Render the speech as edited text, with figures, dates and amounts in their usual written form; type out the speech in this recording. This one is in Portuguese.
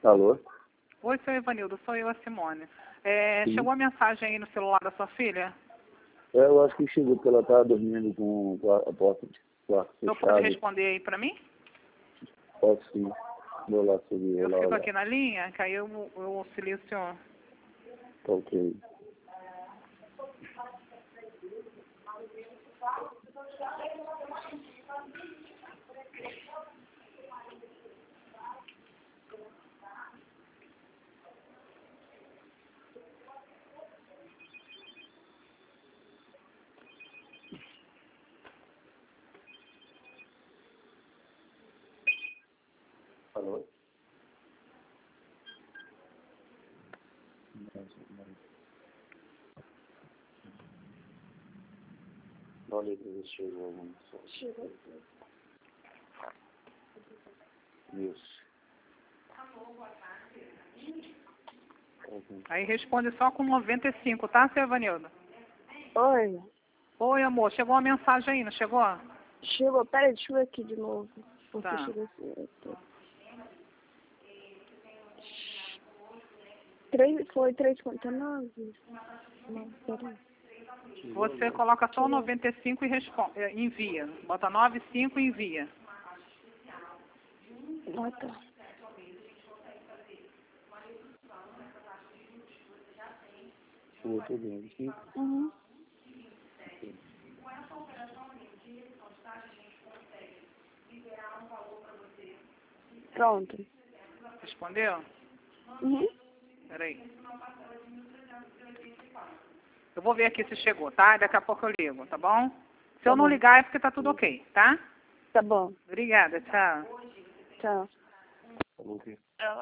Alô? Oi, seu Ivanildo, sou eu, a Simone. Chegou a mensagem aí no celular da sua filha? Eu acho que chegou porque ela estava dormindo com a porta de quarto Você fechada. pode responder aí pra mim? Posso sim. Vou lá subir, Eu vou lá fico olhar. aqui na linha, que aí eu auxilio o senhor. Tá ok. Alô? Olha que chegou alguma mensagem. Chegou. Isso. Aí responde só com 95, tá, seu Ivanildo? Oi. Oi, amor, chegou uma mensagem aí, não chegou? Chegou. Peraí, deixa eu ver aqui de novo. Porque Tá. chegou assim. Foi 3,59? Não, peraí. Você coloca só o 95 e envia. Bota 95 e envia. Ah, tá. Tudo bem. Aqui. Uhum. Pronto. Respondeu? Uhum. Peraí. Eu vou ver aqui se chegou, tá? Daqui a pouco eu ligo, tá bom? Se eu não ligar é porque tá tudo ok, tá? Tá bom. Obrigada, tchau. Tchau. Falou o quê?